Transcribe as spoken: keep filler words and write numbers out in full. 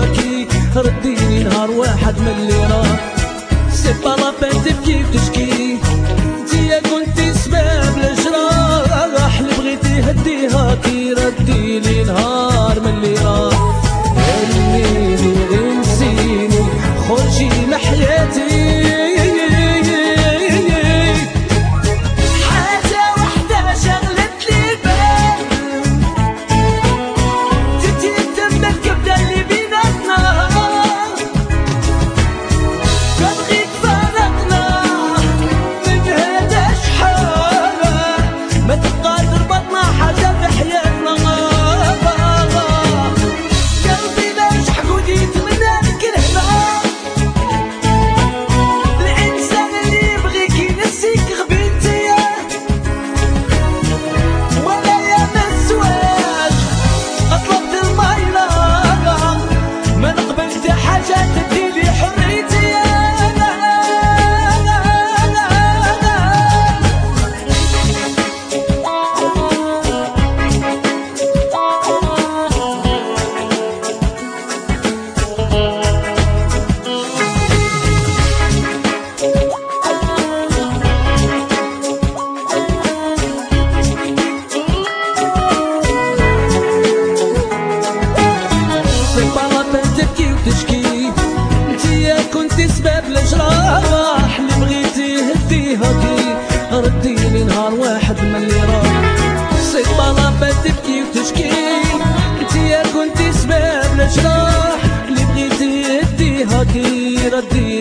هديهاكي رديني نهار واحد من اللي راه. سي با لا بين تبكي وتشكي، انتيا كنتي سباب الجراح اللي بغيتي هديهاكي رديني نهار من اللي راه. علميني غير نسيني خرجي من حياتي، سباب الجراح اللي بغيتي هديهاكي رديني نهار واحد من اللي راه. سي با لا بين تبكي وتشكي، انتيا كنتي سباب الجراح اللي بغيتي هديهاكي رديني